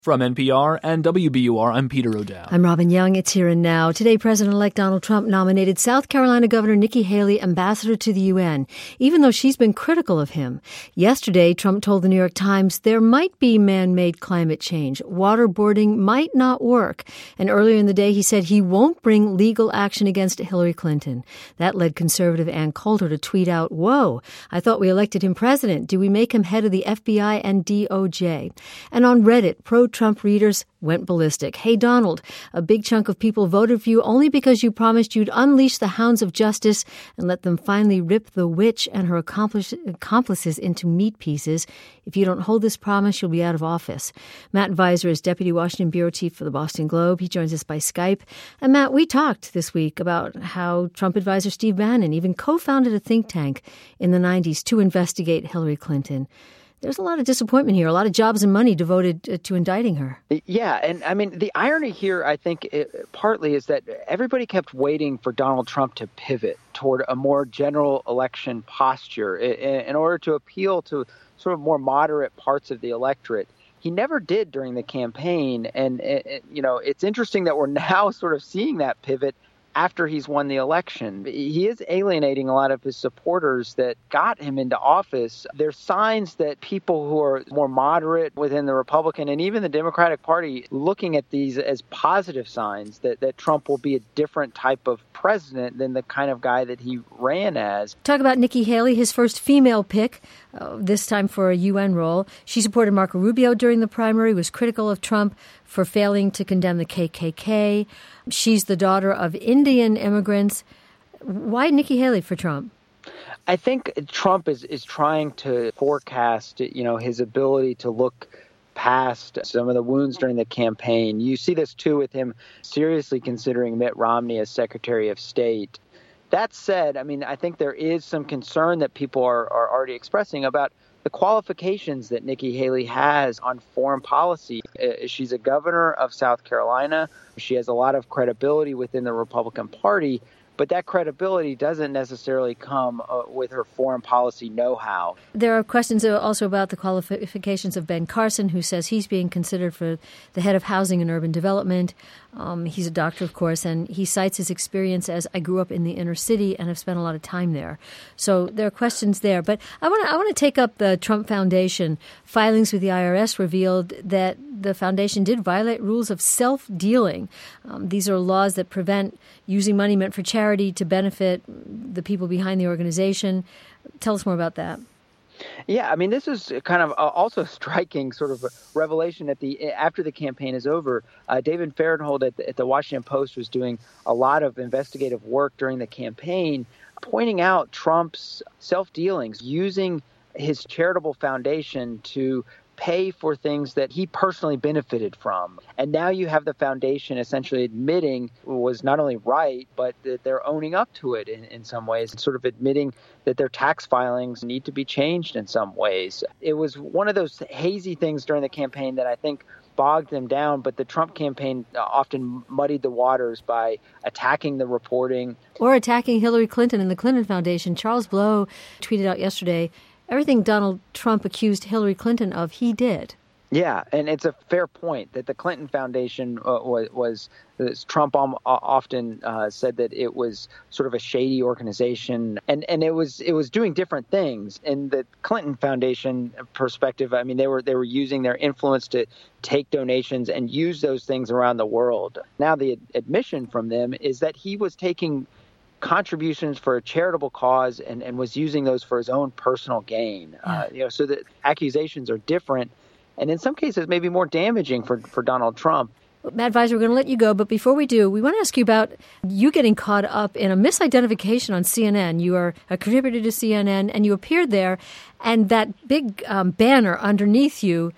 From NPR and WBUR, I'm Peter O'Dowd. I'm Robin Young. It's Here and Now. Today, President-elect Donald Trump nominated South Carolina Governor Nikki Haley ambassador to the UN, even though she's been critical of him. Yesterday, Trump told the New York Times there might be man-made climate change. Waterboarding might not work. And earlier in the day, he said he won't bring legal action against Hillary Clinton. That led conservative Ann Coulter to tweet out, "Whoa, I thought we elected him president. Do we make him head of the FBI and DOJ?" And on Reddit, pro-Trump readers went ballistic. "Hey, Donald, a big chunk of people voted for you only because you promised you'd unleash the hounds of justice and let them finally rip the witch and her accomplices into meat pieces. If you don't hold this promise, you'll be out of office." Matt Visor is Deputy Washington Bureau Chief for the Boston Globe. He joins us by Skype. And Matt, we talked this week about how Trump advisor Steve Bannon even co-founded a think tank in the 90s to investigate Hillary Clinton. There's a lot of disappointment here, a lot of jobs and money devoted to indicting her. Yeah, and I mean, the irony here, I think, partly is that everybody kept waiting for Donald Trump to pivot toward a more general election posture in order to appeal to sort of more moderate parts of the electorate. He never did during the campaign, and it's interesting that we're now sort of seeing that pivot after he's won the election. He is alienating a lot of his supporters that got him into office. There's signs that people who are more moderate within the Republican and even the Democratic Party looking at these as positive signs that Trump will be a different type of president than the kind of guy that he ran as. Talk about Nikki Haley, his first female pick, this time for a UN role. She supported Marco Rubio during the primary, was critical of Trump for failing to condemn the KKK. She's the daughter of Indian immigrants. Why Nikki Haley for Trump? I think Trump is trying to forecast, his ability to look past some of the wounds during the campaign. You see this, too, with him seriously considering Mitt Romney as Secretary of State. That said, I mean, I think there is some concern that people are already expressing about the qualifications that Nikki Haley has on foreign policy. She's a governor of South Carolina. She has a lot of credibility within the Republican Party, but that credibility doesn't necessarily come with her foreign policy know-how. There are questions also about the qualifications of Ben Carson, who says he's being considered for the head of housing and urban development. He's a doctor, of course, and he cites his experience as I grew up in the inner city and have spent a lot of time there. So there are questions there. But I want to take up the Trump Foundation. Filings with the IRS revealed that the foundation did violate rules of self-dealing. These are laws that prevent using money meant for charity to benefit the people behind the organization. Tell us more about that. Yeah, I mean, this is kind of also striking sort of a revelation after the campaign is over. David Fahrenthold at the Washington Post was doing a lot of investigative work during the campaign, pointing out Trump's self-dealings, using his charitable foundation to pay for things that he personally benefited from. And now you have the foundation essentially admitting it was not only right, but that they're owning up to it in some ways, sort of admitting that their tax filings need to be changed in some ways. It was one of those hazy things during the campaign that I think bogged them down, but the Trump campaign often muddied the waters by attacking the reporting. Or attacking Hillary Clinton and the Clinton Foundation. Charles Blow tweeted out yesterday, everything Donald Trump accused Hillary Clinton of, he did. Yeah, and it's a fair point that the Clinton Foundation was Trump often said that it was sort of a shady organization, and it was doing different things. In the Clinton Foundation perspective, I mean, they were using their influence to take donations and use those things around the world. Now the admission from them is that he was taking contributions for a charitable cause and was using those for his own personal gain. So the accusations are different, and in some cases maybe more damaging for Donald Trump. Matt Visor, we're going to let you go, but before we do, we want to ask you about you getting caught up in a misidentification on CNN. You are a contributor to CNN, and you appeared there, and that big banner underneath you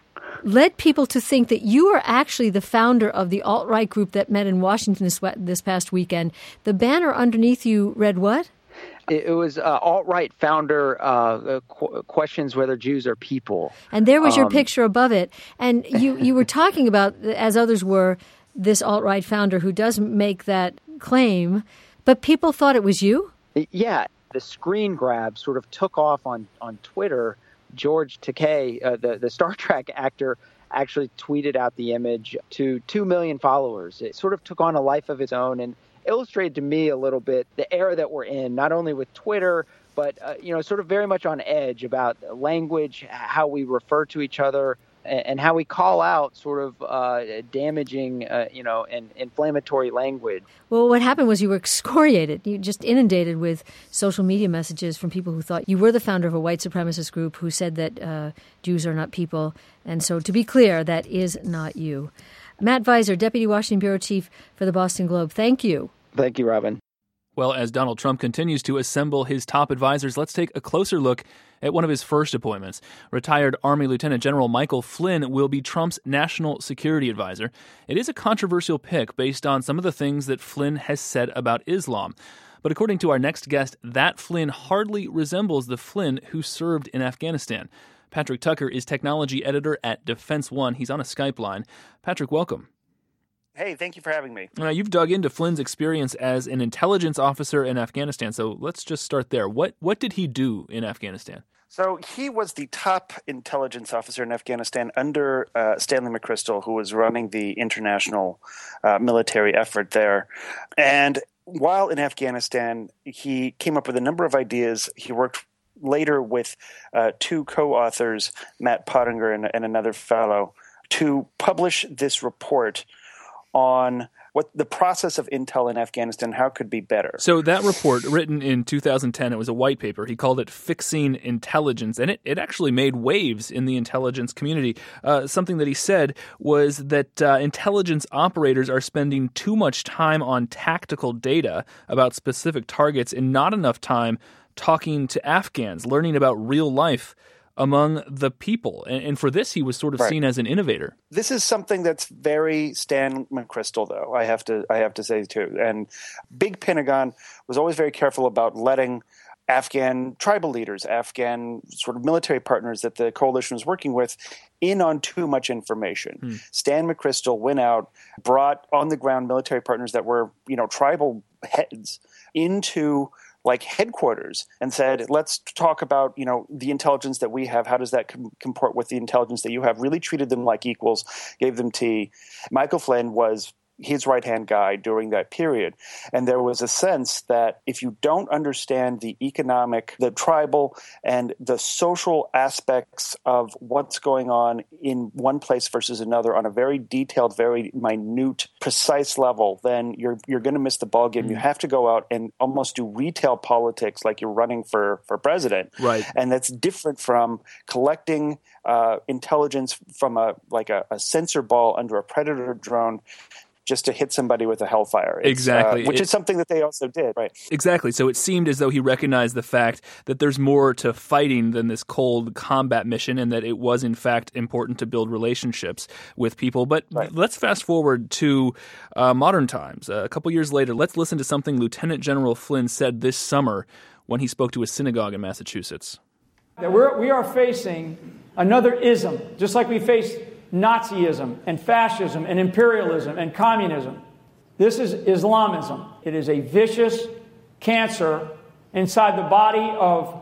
led people to think that you are actually the founder of the alt-right group that met in Washington this past weekend. The banner underneath you read what? It was alt-right founder questions whether Jews are people. And there was your picture above it. And you were talking about, as others were, this alt-right founder who does make that claim, but people thought it was you? Yeah. The screen grab sort of took off on Twitter. George Takei, the Star Trek actor, actually tweeted out the image to 2 million followers. It sort of took on a life of its own and illustrated to me a little bit the era that we're in, not only with Twitter, but, sort of very much on edge about language, how we refer to each other, and how we call out sort of damaging, and inflammatory language. Well, what happened was you were excoriated. You just inundated with social media messages from people who thought you were the founder of a white supremacist group who said that Jews are not people. And so, to be clear, that is not you. Matt Viser, Deputy Washington Bureau Chief for the Boston Globe, thank you. Thank you, Robin. Well, as Donald Trump continues to assemble his top advisors, let's take a closer look at one of his first appointments. Retired Army Lieutenant General Michael Flynn will be Trump's national security advisor. It is a controversial pick based on some of the things that Flynn has said about Islam. But according to our next guest, that Flynn hardly resembles the Flynn who served in Afghanistan. Patrick Tucker is technology editor at Defense One. He's on a Skype line. Patrick, welcome. Hey, thank you for having me. You've dug into Flynn's experience as an intelligence officer in Afghanistan, so let's just start there. What did he do in Afghanistan? So he was the top intelligence officer in Afghanistan under Stanley McChrystal, who was running the international military effort there. And while in Afghanistan, he came up with a number of ideas. He worked later with two co-authors, Matt Pottinger and another fellow, to publish this report on what the process of intel in Afghanistan, how it could be better. So that report, written in 2010, it was a white paper. He called it Fixing Intelligence, and it actually made waves in the intelligence community. Something that he said was that intelligence operators are spending too much time on tactical data about specific targets and not enough time talking to Afghans, learning about real life among the people. And for this, he was sort of seen as an innovator. This is something that's very Stan McChrystal, though, I have to say, too. And Big Pentagon was always very careful about letting Afghan tribal leaders, Afghan sort of military partners that the coalition was working with, in on too much information. Stan McChrystal went out, brought on-the-ground military partners that were, tribal heads into headquarters and said, let's talk about, the intelligence that we have. How does that comport with the intelligence that you have? Really treated them like equals, gave them tea. Michael Flynn was his right-hand guy during that period. And there was a sense that if you don't understand the economic, the tribal, and the social aspects of what's going on in one place versus another on a very detailed, very minute, precise level, then you're going to miss the ballgame. You have to go out and almost do retail politics like you're running for president. Right. And that's different from collecting intelligence from a sensor ball under a Predator drone just to hit somebody with a Hellfire. Exactly. Which is something that they also did, right? Exactly. So it seemed as though he recognized the fact that there's more to fighting than this cold combat mission, and that it was, in fact, important to build relationships with people. But let's fast forward to modern times. A couple years later, let's listen to something Lieutenant General Flynn said this summer when he spoke to a synagogue in Massachusetts. We are facing another ism, just like we faced Nazism and fascism and imperialism and communism. This is Islamism. It is a vicious cancer inside the body of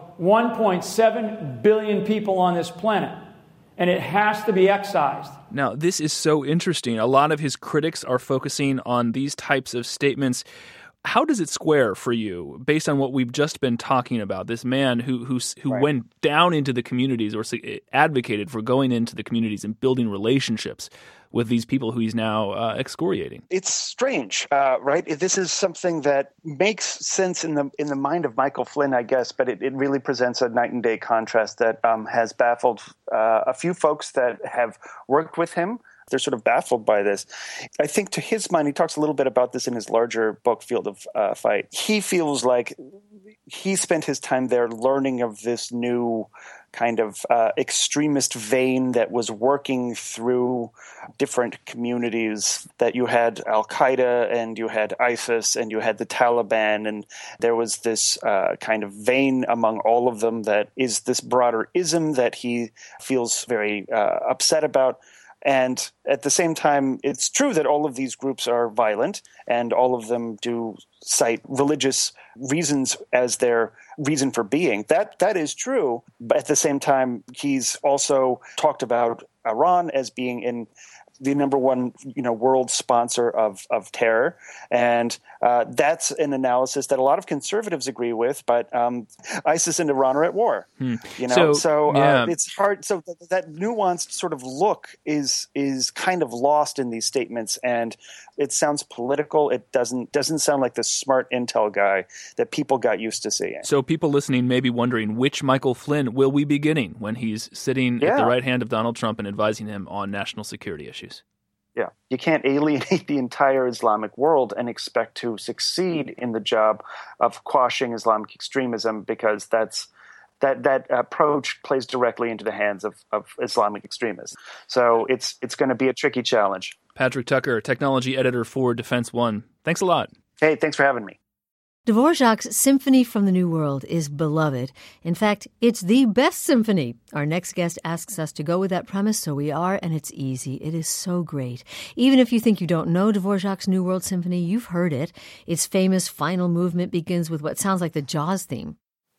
1.7 billion people on this planet, and it has to be excised. Now, this is so interesting. A lot of his critics are focusing on these types of statements. How does it square for you, based on what we've just been talking about? This man who went down into the communities, or advocated for going into the communities and building relationships with these people who he's now excoriating. It's strange, right? This is something that makes sense in the mind of Michael Flynn, I guess, but it really presents a night and day contrast that has baffled a few folks that have worked with him. They're sort of baffled by this. I think to his mind, he talks a little bit about this in his larger book, Field of Fight. He feels like he spent his time there learning of this new kind of extremist vein that was working through different communities, that you had Al-Qaeda and you had ISIS and you had the Taliban, and there was this kind of vein among all of them that is this broader ism that he feels very upset about. And at the same time, it's true that all of these groups are violent and all of them do cite religious reasons as their reason for being. That is true. But at the same time, he's also talked about Iran as being in the number one, world sponsor of terror. And that's an analysis that a lot of conservatives agree with, but ISIS and Iran are at war. It's hard. So that nuanced sort of look is kind of lost in these statements, and it sounds political. It doesn't sound like the smart intel guy that people got used to seeing. So people listening may be wondering, which Michael Flynn will we be getting when he's sitting at the right hand of Donald Trump and advising him on national security issues? Yeah, you can't alienate the entire Islamic world and expect to succeed in the job of quashing Islamic extremism, because that approach plays directly into the hands of Islamic extremists. So it's going to be a tricky challenge. Patrick Tucker, technology editor for Defense One. Thanks a lot. Hey, thanks for having me. Dvorak's Symphony from the New World is beloved. In fact, it's the best symphony. Our next guest asks us to go with that premise, so we are, and it's easy. It is so great. Even if you think you don't know Dvorak's New World Symphony, you've heard it. Its famous final movement begins with what sounds like the Jaws theme.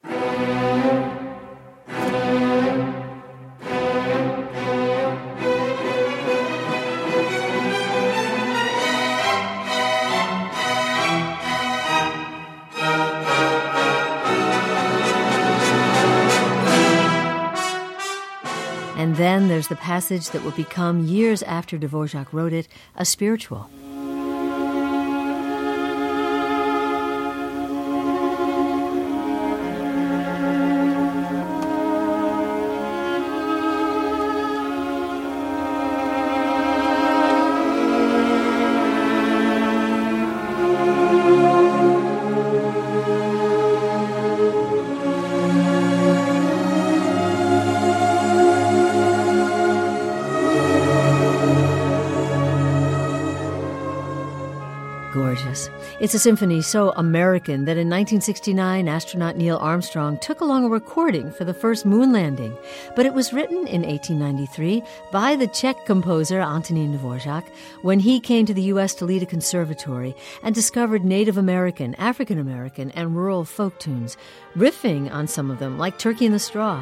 And then there's the passage that will become, years after Dvorak wrote it, a spiritual. Gorgeous. It's a symphony so American that in 1969, astronaut Neil Armstrong took along a recording for the first moon landing. But it was written in 1893 by the Czech composer Antonín Dvořák when he came to the U.S. to lead a conservatory and discovered Native American, African American, and rural folk tunes, riffing on some of them, like Turkey in the Straw.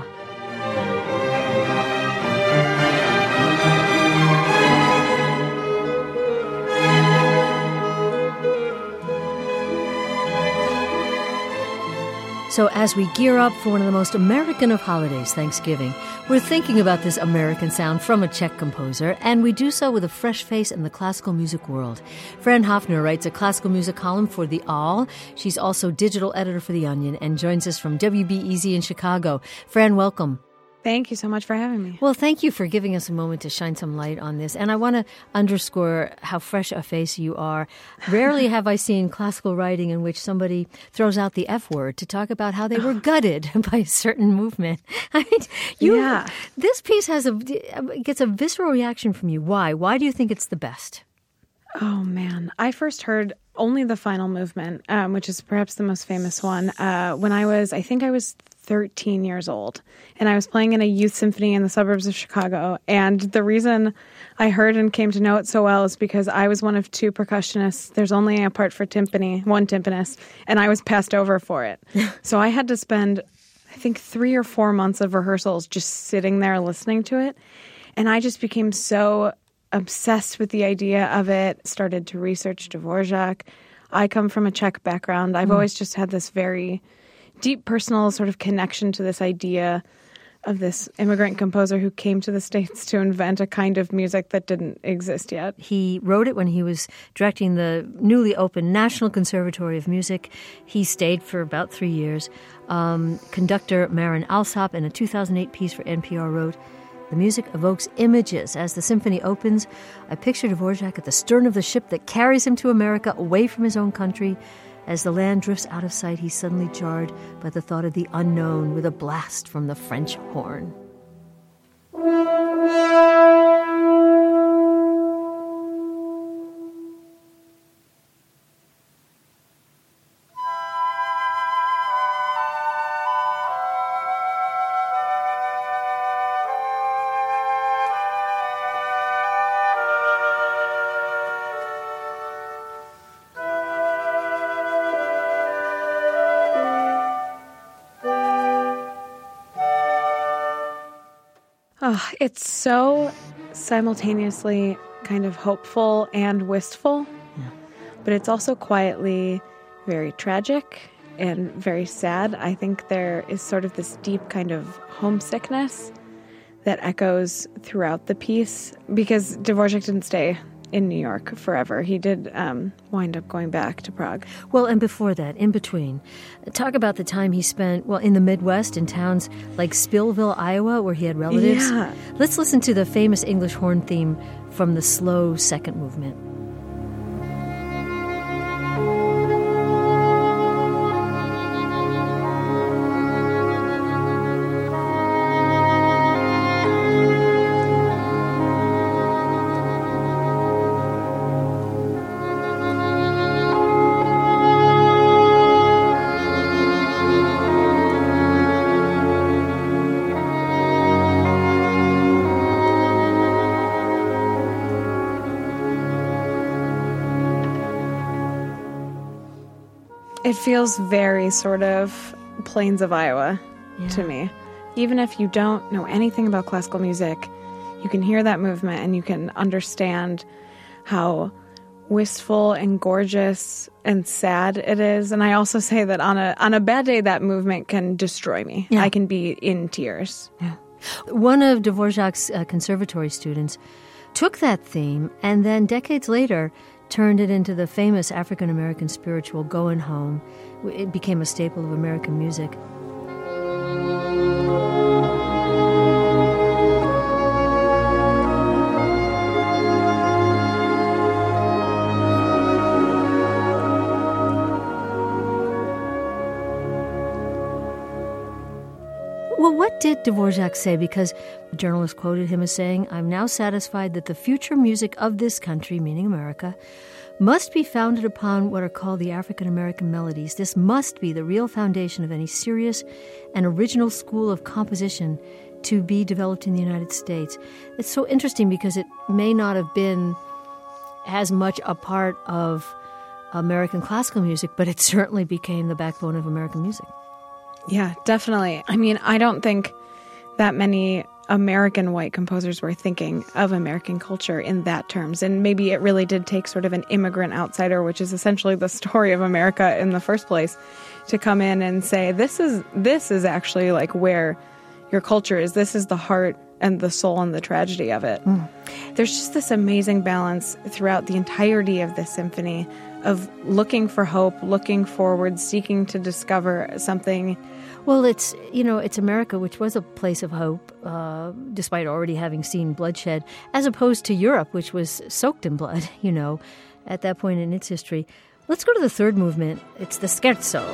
So as we gear up for one of the most American of holidays, Thanksgiving, we're thinking about this American sound from a Czech composer, and we do so with a fresh face in the classical music world. Fran Hafner writes a classical music column for The Awl. She's also digital editor for The Onion and joins us from WBEZ in Chicago. Fran, welcome. Thank you so much for having me. Well, thank you for giving us a moment to shine some light on this. And I want to underscore how fresh a face you are. Rarely have I seen classical writing in which somebody throws out the F word to talk about how they were gutted by a certain movement. I mean, this piece gets a visceral reaction from you. Why? Why do you think it's the best? Oh, man. I first heard only the final movement, which is perhaps the most famous one, when I was 13 years old, and I was playing in a youth symphony in the suburbs of Chicago. And the reason I heard and came to know it so well is because I was one of two percussionists. There's only a part for timpani, one timpanist, and I was passed over for it. So I had to spend, I think, 3 or 4 months of rehearsals just sitting there listening to it. And I just became so obsessed with the idea of it, started to research Dvorak. I come from a Czech background. I've always just had this very deep personal sort of connection to this idea of this immigrant composer who came to the States to invent a kind of music that didn't exist yet. He wrote it when he was directing the newly opened National Conservatory of Music. He stayed for about 3 years. Conductor Marin Alsop, in a 2008 piece for NPR, wrote, "The music evokes images. As the symphony opens, I picture Dvorak at the stern of the ship that carries him to America, away from his own country. As the land drifts out of sight, he's suddenly jarred by the thought of the unknown with a blast from the French horn." Oh, it's so simultaneously kind of hopeful and wistful, but it's also quietly very tragic and very sad. I think there is sort of this deep kind of homesickness that echoes throughout the piece, because Dvorak didn't stay in New York forever. He did wind up going back to Prague. Well, and before that, in between, talk about the time he spent, well, in the Midwest, in towns like Spillville, Iowa, where he had relatives. Yeah. Let's listen to the famous English horn theme from the slow second movement. It feels very sort of Plains of Iowa to me. Even if you don't know anything about classical music, you can hear that movement and you can understand how wistful and gorgeous and sad it is. And I also say that on a bad day, that movement can destroy me. Yeah. I can be in tears. Yeah. One of Dvorak's conservatory students took that theme and then decades later turned it into the famous African-American spiritual Goin' Home. It became a staple of American music. Well, what did Dvorak say? Because journalists quoted him as saying, "I'm now satisfied that the future music of this country," meaning America, "must be founded upon what are called the African-American melodies. This must be the real foundation of any serious and original school of composition to be developed in the United States." It's so interesting because it may not have been as much a part of American classical music, but it certainly became the backbone of American music. Yeah, definitely. I mean, I don't think that many American white composers were thinking of American culture in that terms. And maybe it really did take sort of an immigrant outsider, which is essentially the story of America in the first place, to come in and say, this is actually like where your culture is. This is the heart and the soul and the tragedy of it. There's just this amazing balance throughout the entirety of this symphony of looking for hope, looking forward, seeking to discover something. Well, it's America, which was a place of hope, despite already having seen bloodshed, as opposed to Europe, which was soaked in blood, at that point in its history. Let's go to the third movement. It's the scherzo.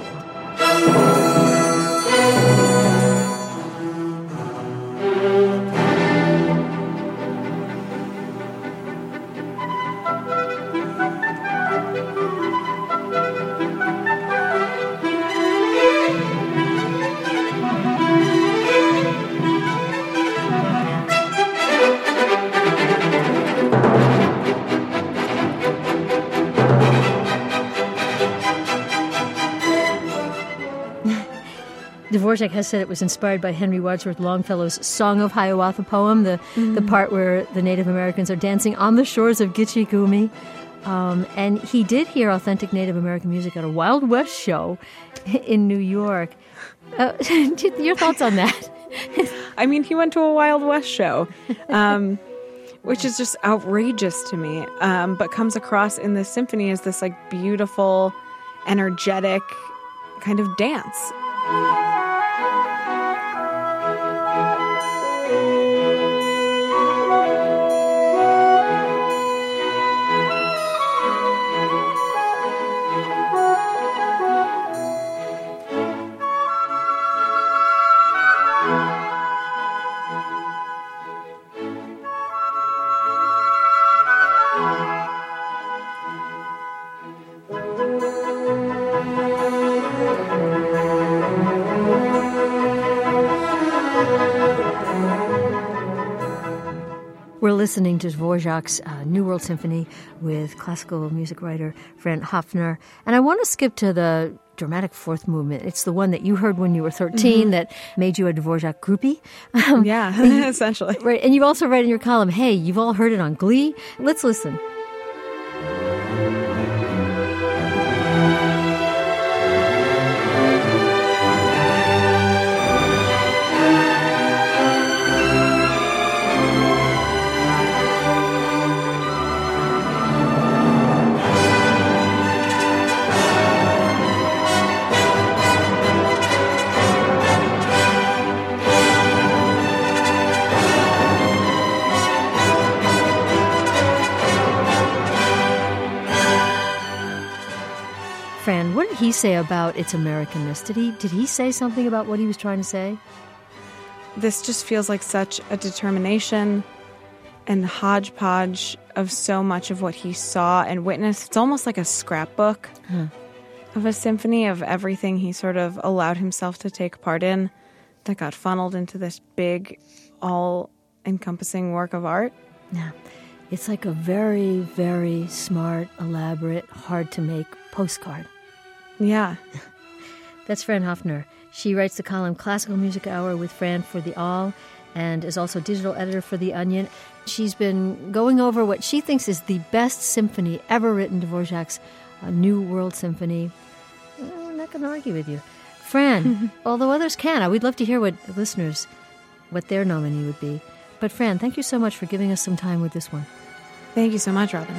Dvorak has said it was inspired by Henry Wadsworth Longfellow's Song of Hiawatha poem, the part where the Native Americans are dancing on the shores of Gitche Gumee. And he did hear authentic Native American music at a Wild West show in New York. Your thoughts on that? I mean, he went to a Wild West show, which is just outrageous to me, but comes across in this symphony as this like beautiful, energetic kind of dance. listening to Dvorak's New World Symphony with classical music writer Fran Hafner. And I want to skip to the dramatic fourth movement. It's the one that you heard when you were 13 that made you a Dvorak groupie. Yeah, essentially. Right. And you also write in your column, hey, you've all heard it on Glee. Let's listen. Fran, what did he say about its Americanness? Did he say something about what he was trying to say? This just feels like such a determination and hodgepodge of so much of what he saw and witnessed. It's almost like a scrapbook of a symphony of everything he sort of allowed himself to take part in that got funneled into this big, all-encompassing work of art. Yeah. It's like a very, very smart, elaborate, hard-to-make postcard. Yeah. That's Fran Hafner. She writes the column Classical Music Hour with Fran for The Awl and is also digital editor for The Onion. She's been going over what she thinks is the best symphony ever written, Dvorak's New World Symphony. I'm not going to argue with you. Fran, although others can, we'd love to hear what their nominee would be. But Fran, thank you so much for giving us some time with this one. Thank you so much, Robin.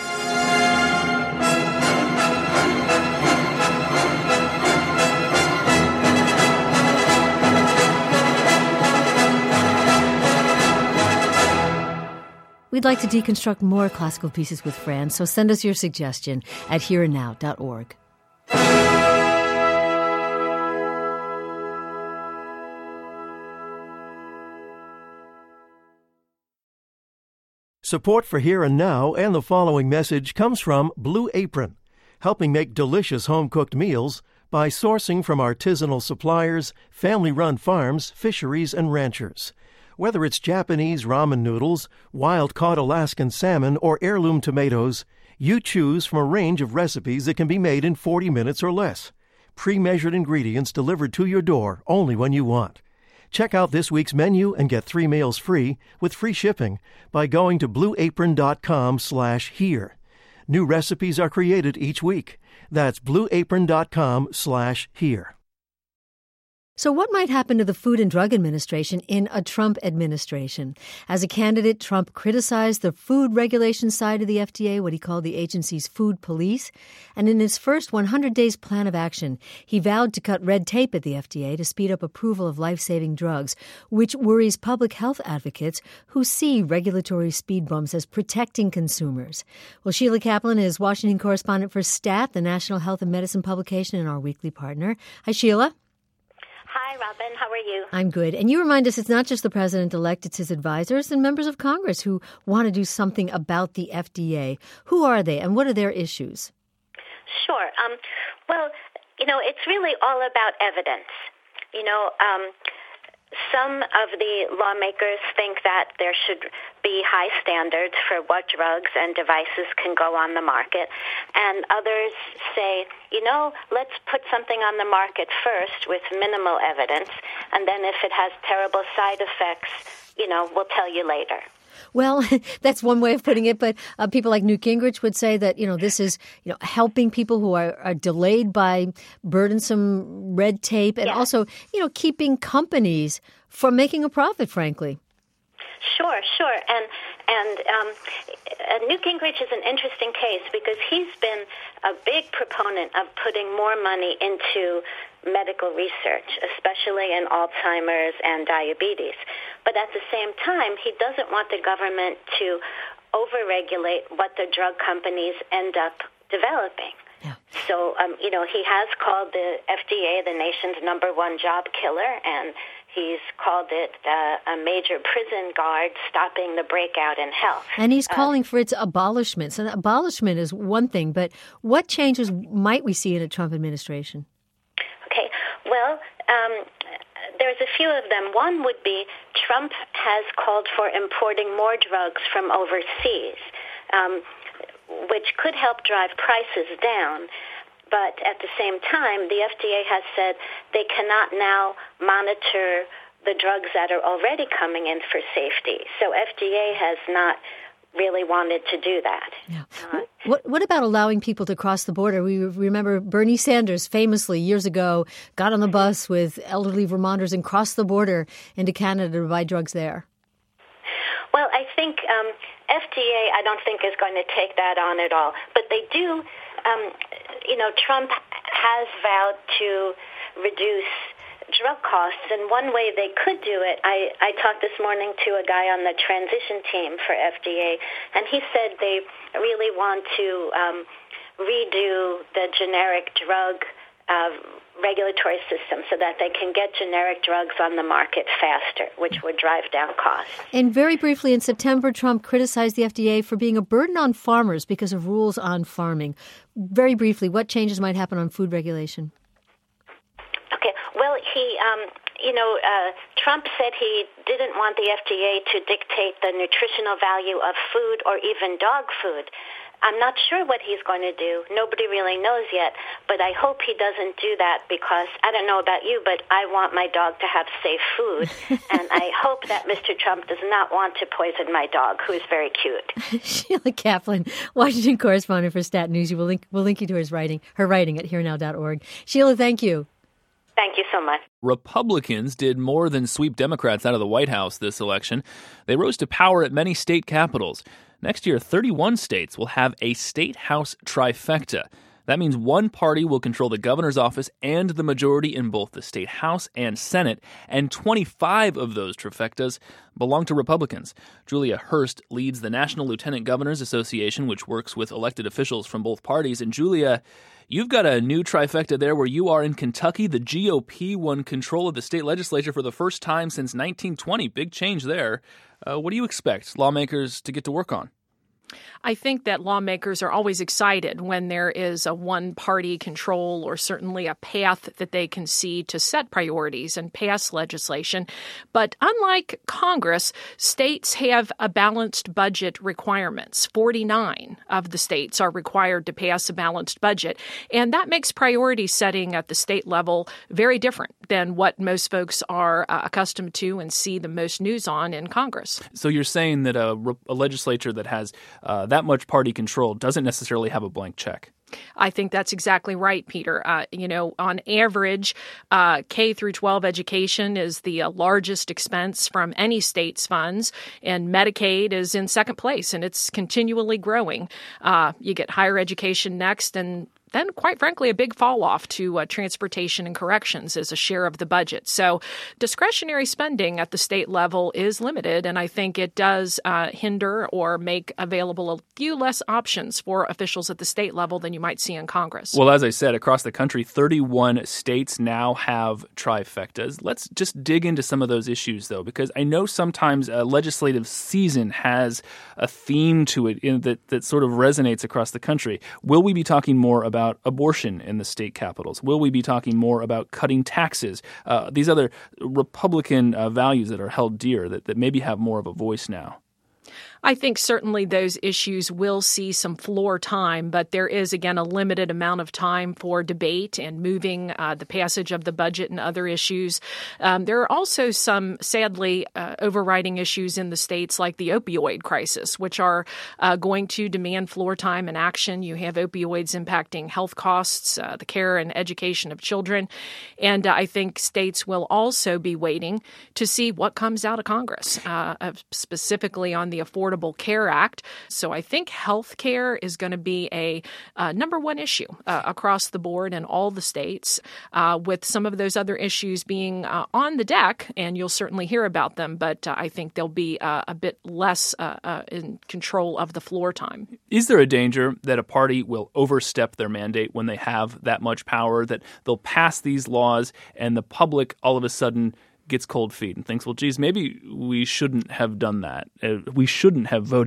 We'd like to deconstruct more classical pieces with Fran, so send us your suggestion at hereandnow.org. Support for Here and Now and the following message comes from Blue Apron, helping make delicious home-cooked meals by sourcing from artisanal suppliers, family-run farms, fisheries, and ranchers. Whether it's Japanese ramen noodles, wild-caught Alaskan salmon, or heirloom tomatoes, you choose from a range of recipes that can be made in 40 minutes or less. Pre-measured ingredients delivered to your door only when you want. Check out this week's menu and get 3 meals free with free shipping by going to blueapron.com/here. New recipes are created each week. That's blueapron.com/here. So what might happen to the Food and Drug Administration in a Trump administration? As a candidate, Trump criticized the food regulation side of the FDA, what he called the agency's food police. And in his first 100 days plan of action, he vowed to cut red tape at the FDA to speed up approval of life-saving drugs, which worries public health advocates who see regulatory speed bumps as protecting consumers. Well, Sheila Kaplan is Washington correspondent for STAT, the National Health and Medicine publication, and our weekly partner. Hi, Sheila. Hi, Robin. How are you? I'm good. And you remind us it's not just the president-elect, it's his advisors and members of Congress who want to do something about the FDA. Who are they and what are their issues? Sure. Well, it's really all about evidence. Some of the lawmakers think that there should be high standards for what drugs and devices can go on the market. And others say, let's put something on the market first with minimal evidence. And then if it has terrible side effects, we'll tell you later. Well, that's one way of putting it, but people like Newt Gingrich would say that, this is, helping people who are delayed by burdensome red tape and also, keeping companies from making a profit, frankly. Sure. And Newt Gingrich is an interesting case because he's been a big proponent of putting more money into medical research, especially in Alzheimer's and diabetes. But at the same time, he doesn't want the government to overregulate what the drug companies end up developing. Yeah. So, he has called the FDA the nation's #1 job killer, and he's called it a major prison guard stopping the breakout in health. And he's calling for its abolishment. So abolishment is one thing, but what changes might we see in a Trump administration? Okay, well, there's a few of them. One would be Trump has called for importing more drugs from overseas, which could help drive prices down. But at the same time, the FDA has said they cannot now monitor the drugs that are already coming in for safety. So FDA has not really wanted to do that. Yeah. What about allowing people to cross the border? We remember Bernie Sanders famously years ago got on the bus with elderly Vermonters and crossed the border into Canada to buy drugs there. Well, I think FDA, I don't think, is going to take that on at all. But they do, Trump has vowed to reduce drug costs, and one way they could do it, I talked this morning to a guy on the transition team for FDA, and he said they really want to redo the generic drug regulatory system so that they can get generic drugs on the market faster, which would drive down costs. And very briefly, in September, Trump criticized the FDA for being a burden on farmers because of rules on farming. Very briefly, what changes might happen on food regulation? Okay, well, Trump said he didn't want the FDA to dictate the nutritional value of food or even dog food. I'm not sure what he's going to do. Nobody really knows yet, but I hope he doesn't do that because, I don't know about you, but I want my dog to have safe food, and I hope that Mr. Trump does not want to poison my dog, who is very cute. Sheila Kaplan, Washington correspondent for Stat News. We'll link you to her writing at herenow.org. Sheila, thank you. Thank you so much. Republicans did more than sweep Democrats out of the White House this election. They rose to power at many state capitals. Next year, 31 states will have a state house trifecta. That means one party will control the governor's office and the majority in both the state house and Senate, and 25 of those trifectas belong to Republicans. Julia Hurst leads the National Lieutenant Governors Association, which works with elected officials from both parties. And Julia, you've got a new trifecta there where you are in Kentucky. The GOP won control of the state legislature for the first time since 1920. Big change there. What do you expect lawmakers to get to work on? I think that lawmakers are always excited when there is a one-party control or certainly a path that they can see to set priorities and pass legislation. But unlike Congress, states have a balanced budget requirements. 49 of the states are required to pass a balanced budget. And that makes priority setting at the state level very different than what most folks are accustomed to and see the most news on in Congress. So you're saying that a legislature that has that much party control doesn't necessarily have a blank check? I think that's exactly right, Peter. On average, K through 12 education is the largest expense from any state's funds, and Medicaid is in second place, and it's continually growing. You get higher education next, and then, quite frankly, a big fall off to transportation and corrections as a share of the budget. So discretionary spending at the state level is limited, and I think it does hinder or make available a few less options for officials at the state level than you might see in Congress. Well, as I said, across the country, 31 states now have trifectas. Let's just dig into some of those issues, though, because I know sometimes a legislative season has a theme to it that sort of resonates across the country. Will we be talking more about abortion in the state capitals? Will we be talking more about cutting taxes? These other Republican values that are held dear that maybe have more of a voice now? I think certainly those issues will see some floor time, but there is, again, a limited amount of time for debate and moving the passage of the budget and other issues. There are also some, sadly, overriding issues in the states like the opioid crisis, which are going to demand floor time and action. You have opioids impacting health costs, the care and education of children. And I think states will also be waiting to see what comes out of Congress, specifically on the Affordable Care Act. So I think health care is going to be a number one issue across the board in all the states, with some of those other issues being on the deck, and you'll certainly hear about them, but I think they'll be a bit less in control of the floor time. Is there a danger that a party will overstep their mandate when they have that much power, that they'll pass these laws and the public all of a sudden gets cold feet and thinks, well, geez, maybe we shouldn't have done that. We shouldn't have voted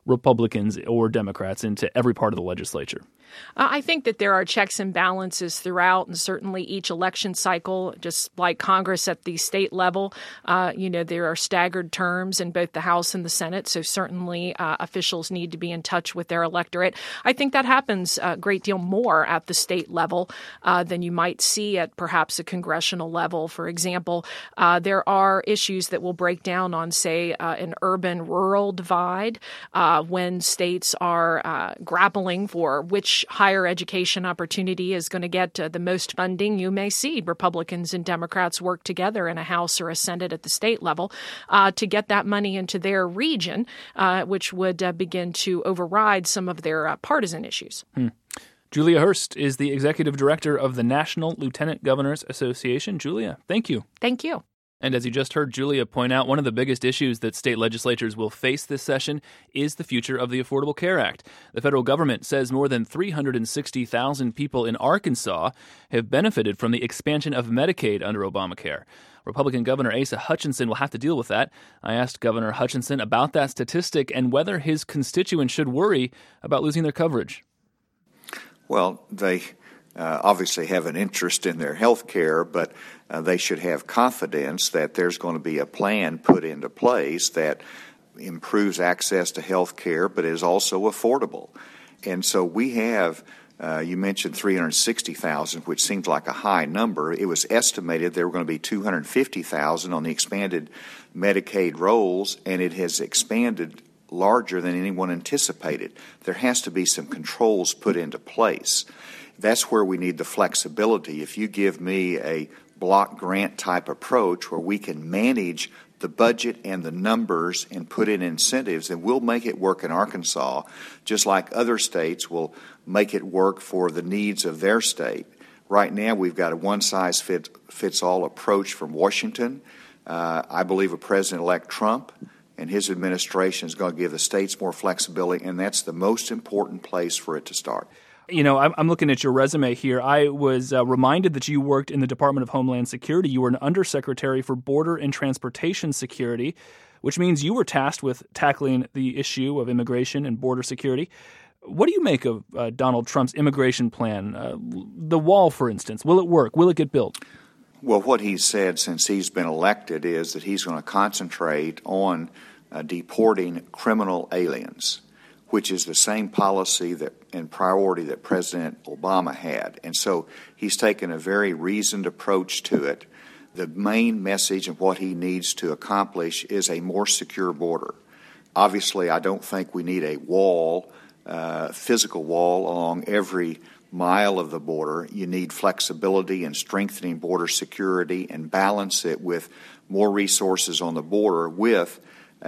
Republicans or Democrats into every part of the legislature? I think that there are checks and balances throughout, and certainly each election cycle, just like Congress at the state level, there are staggered terms in both the House and the Senate. So certainly officials need to be in touch with their electorate. I think that happens a great deal more at the state level than you might see at perhaps a congressional level. For example, there are issues that will break down on, say, an urban-rural divide when states are grappling for which higher education opportunity is going to get the most funding. You may see Republicans and Democrats work together in a House or a Senate at the state level to get that money into their region, which would begin to override some of their partisan issues. Julia Hurst is the executive director of the National Lieutenant Governors Association. Julia, thank you. Thank you. And as you just heard Julia point out, one of the biggest issues that state legislatures will face this session is the future of the Affordable Care Act. The federal government says more than 360,000 people in Arkansas have benefited from the expansion of Medicaid under Obamacare. Republican Governor Asa Hutchinson will have to deal with that. I asked Governor Hutchinson about that statistic and whether his constituents should worry about losing their coverage. Well, they obviously have an interest in their health care, but they should have confidence that there's going to be a plan put into place that improves access to health care, but is also affordable. And so we have, you mentioned 360,000, which seems like a high number. It was estimated there were going to be 250,000 on the expanded Medicaid rolls, and it has expanded larger than anyone anticipated. There has to be some controls put into place. That's where we need the flexibility. If you give me a block grant type approach where we can manage the budget and the numbers and put in incentives, then we'll make it work in Arkansas, just like other states will make it work for the needs of their state. Right now, we've got a one-size-fits-all approach from Washington. I believe a President-elect Trump and his administration is going to give the states more flexibility, and that's the most important place for it to start. You know, I'm looking at your resume here. I was reminded that you worked in the Department of Homeland Security. You were an undersecretary for Border and Transportation Security, which means you were tasked with tackling the issue of immigration and border security. What do you make of Donald Trump's immigration plan? The wall, for instance, will it work? Will it get built? Well, what he's said since he's been elected is that he's going to concentrate on deporting criminal aliens, which is the same policy that and priority that President Obama had. And so he's taken a very reasoned approach to it. The main message of what he needs to accomplish is a more secure border. Obviously, I don't think we need a wall, physical wall along every mile of the border. You need flexibility and strengthening border security and balance it with more resources on the border with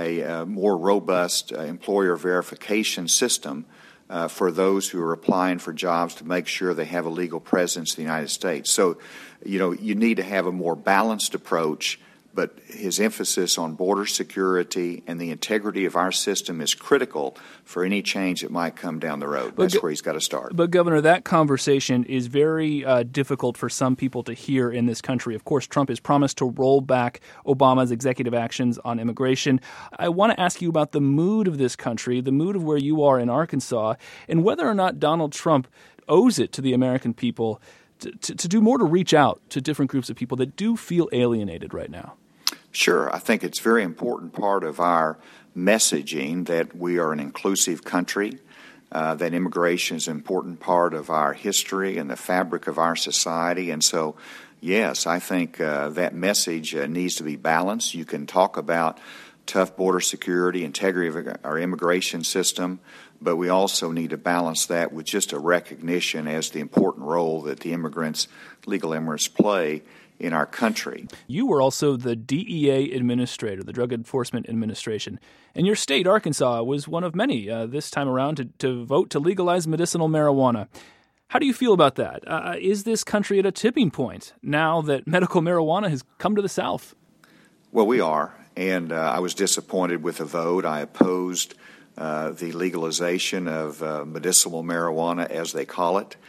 a more robust employer verification system for those who are applying for jobs to make sure they have a legal presence in the United States. So, you need to have a more balanced approach, but his emphasis on border security and the integrity of our system is critical for any change that might come down the road. That's where he's got to start. But, Governor, that conversation is very difficult for some people to hear in this country. Of course, Trump has promised to roll back Obama's executive actions on immigration. I want to ask you about the mood of this country, the mood of where you are in Arkansas, and whether or not Donald Trump owes it to the American people to do more to reach out to different groups of people that do feel alienated right now. Sure. I think it's a very important part of our messaging that we are an inclusive country, that immigration is an important part of our history and the fabric of our society. And so, yes, I think that message needs to be balanced. You can talk about tough border security, integrity of our immigration system, but we also need to balance that with just a recognition as the important role that the legal immigrants play in our country. You were also the DEA administrator, the Drug Enforcement Administration, and your state, Arkansas, was one of many this time around to vote to legalize medicinal marijuana. How do you feel about that? Is this country at a tipping point now that medical marijuana has come to the South? Well, we are, and I was disappointed with the vote. I opposed the legalization of medicinal marijuana, as they call it.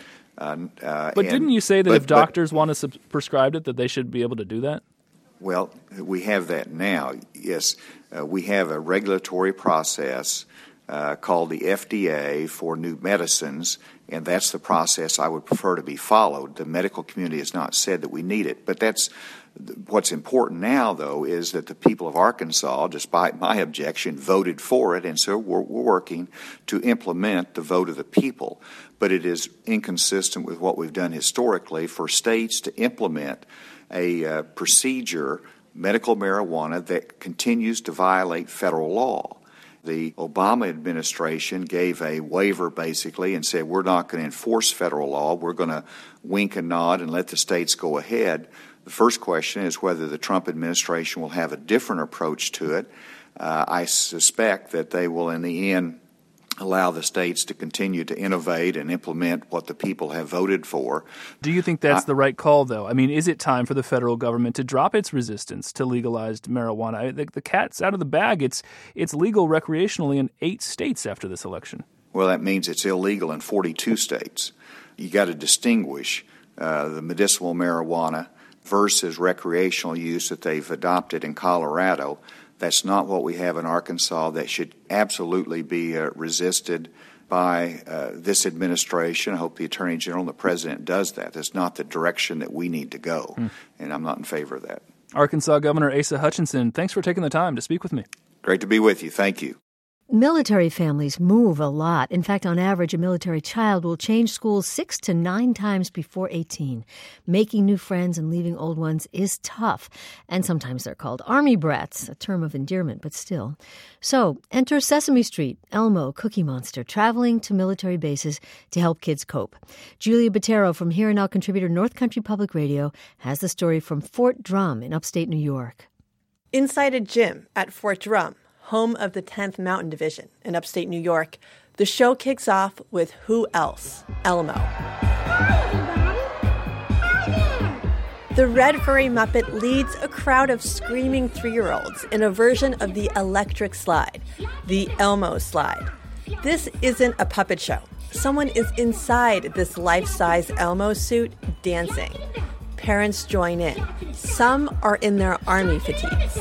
But didn't you say that if doctors want to prescribe it, that they should be able to do that? Well, we have that now. Yes, we have a regulatory process called the FDA for new medicines, and that's the process I would prefer to be followed. The medical community has not said that we need it, but that's what's important now, though, is that the people of Arkansas, despite my objection, voted for it, and so we're working to implement the vote of the people. But it is inconsistent with what we've done historically for states to implement a procedure, medical marijuana, that continues to violate federal law. The Obama administration gave a waiver, basically, and said we're not going to enforce federal law. We're going to wink and nod and let the states go ahead. The first question is whether the Trump administration will have a different approach to it. I suspect that they will, in the end, allow the states to continue to innovate and implement what the people have voted for. Do you think that's the right call, though? I mean, is it time for the federal government to drop its resistance to legalized marijuana? The cat's out of the bag. It's legal recreationally in 8 states after this election. Well, that means it's illegal in 42 states. You got to distinguish the medicinal marijuana versus recreational use that they've adopted in Colorado. That's not what we have in Arkansas. That should absolutely be resisted by this administration. I hope the Attorney General and the President does that. That's not the direction that we need to go, and I'm not in favor of that. Arkansas Governor Asa Hutchinson, thanks for taking the time to speak with me. Great to be with you. Thank you. Military families move a lot. In fact, on average, a military child will change schools 6 to 9 times before 18. Making new friends and leaving old ones is tough. And sometimes they're called army brats, a term of endearment, but still. So, enter Sesame Street, Elmo, Cookie Monster, traveling to military bases to help kids cope. Julia Botero from Here and Now contributor North Country Public Radio has the story from Fort Drum in upstate New York. Inside a gym at Fort Drum, home of the 10th Mountain Division in upstate New York, the show kicks off with Who Else? Elmo. The red furry Muppet leads a crowd of screaming 3-year-olds in a version of the electric slide, the Elmo slide. This isn't a puppet show. Someone is inside this life-size Elmo suit dancing. Parents join in. Some are in their army fatigues.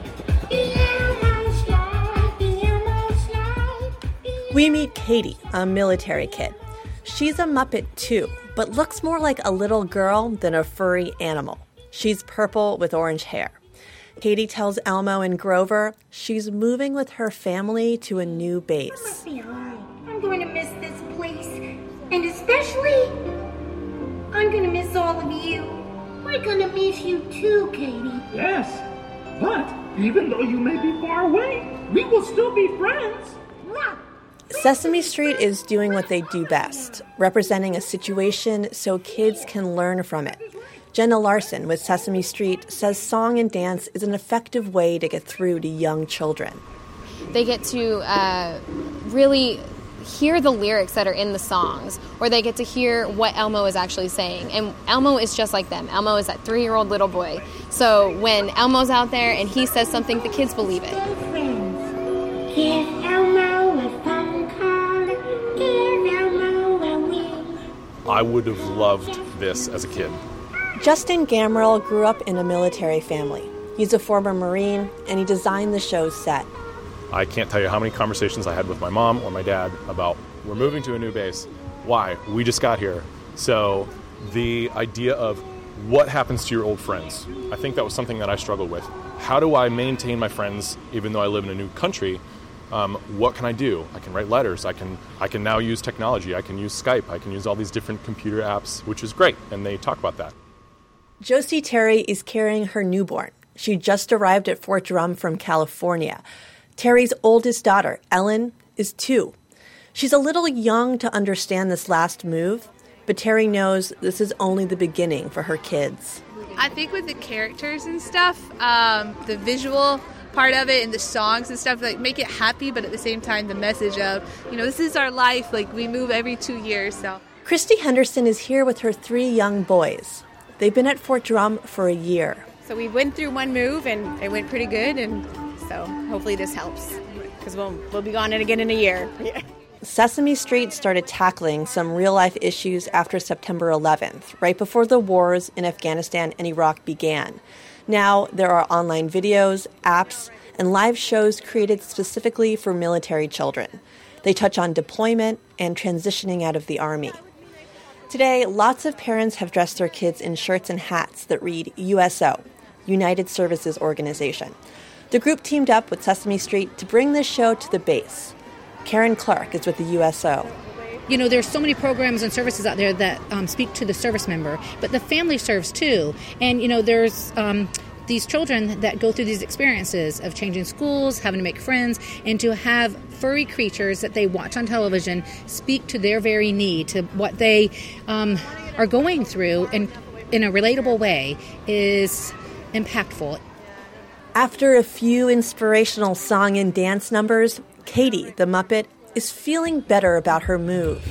We meet Katie, a military kid. She's a Muppet too, but looks more like a little girl than a furry animal. She's purple with orange hair. Katie tells Elmo and Grover she's moving with her family to a new base. It must be hard. I'm going to miss this place. And especially, I'm going to miss all of you. We're going to miss you too, Katie. Yes, but even though you may be far away, we will still be friends. Sesame Street is doing what they do best, representing a situation so kids can learn from it. Jenna Larson with Sesame Street says song and dance is an effective way to get through to young children. They get to really hear the lyrics that are in the songs, or they get to hear what Elmo is actually saying. And Elmo is just like them. Elmo is that 3-year-old little boy. So when Elmo's out there and he says something, the kids believe it. Give Elmo a phone call. Give Elmo a wing. I would have loved this as a kid. Justin Gamrell grew up in a military family. He's a former Marine, and he designed the show's set. I can't tell you how many conversations I had with my mom or my dad about, we're moving to a new base. Why? We just got here. So the idea of what happens to your old friends, I think that was something that I struggled with. How do I maintain my friends even though I live in a new country? What can I do? I can write letters. I can now use technology. I can use Skype. I can use all these different computer apps, which is great, and they talk about that. Josie Terry is carrying her newborn. She just arrived at Fort Drum from California. Terry's oldest daughter, Ellen, is 2. She's a little young to understand this last move, but Terry knows this is only the beginning for her kids. I think with the characters and stuff, the visual part of it and the songs and stuff, like, make it happy, but at the same time the message of, this is our life, like, we move every 2 years. So Christy Henderson is here with her 3 young boys. They've been at Fort Drum for a year. So we went through one move and it went pretty good, and so hopefully this helps, because we'll be gone again in a year. Yeah. Sesame Street started tackling some real-life issues after September 11th, right before the wars in Afghanistan and Iraq began. Now there are online videos, apps, and live shows created specifically for military children. They touch on deployment and transitioning out of the Army. Today, lots of parents have dressed their kids in shirts and hats that read USO, United Services Organization. The group teamed up with Sesame Street to bring this show to the base. Karen Clark is with the USO. You know, there's so many programs and services out there that speak to the service member, but the family serves too. And, you know, there's these children that go through these experiences of changing schools, having to make friends, and to have furry creatures that they watch on television speak to their very need, to what they are going through, and in a relatable way is impactful. After a few inspirational song and dance numbers, Katie, the Muppet, is feeling better about her move.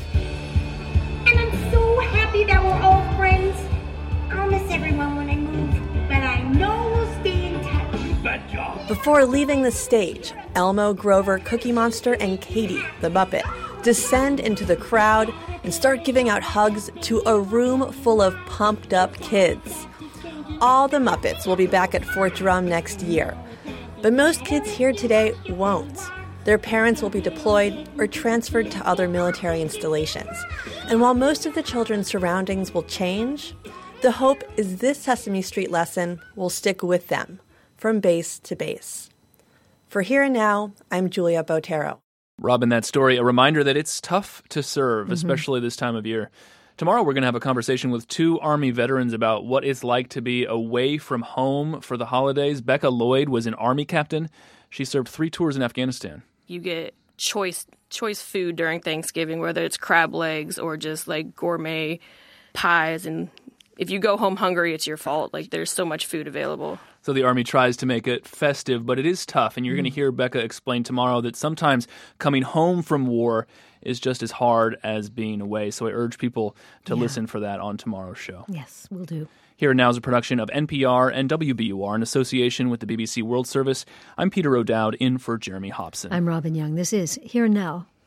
And I'm so happy that we're all friends. I'll miss everyone when I move, but I know we'll stay in touch. Bad job. Before leaving the stage, Elmo, Grover, Cookie Monster, and Katie, the Muppet, descend into the crowd and start giving out hugs to a room full of pumped-up kids. All the Muppets will be back at Fort Drum next year, but most kids here today won't. Their parents will be deployed or transferred to other military installations. And while most of the children's surroundings will change, the hope is this Sesame Street lesson will stick with them from base to base. For Here and Now, I'm Julia Botero. Robin, that story, a reminder that it's tough to serve, especially this time of year. Tomorrow we're going to have a conversation with two Army veterans about what it's like to be away from home for the holidays. Becca Lloyd was an Army captain. She served 3 tours in Afghanistan. You get choice food during Thanksgiving, whether it's crab legs or just like gourmet pies. And if you go home hungry, it's your fault. Like, there's so much food available. So the Army tries to make it festive, but it is tough. And you're going to hear Becca explain tomorrow that sometimes coming home from war is just as hard as being away. So I urge people to listen for that on tomorrow's show. Yes, we'll do. Here Now is a production of NPR and WBUR in association with the BBC World Service. I'm Peter O'Dowd, in for Jeremy Hobson. I'm Robin Young. This is Here and Now.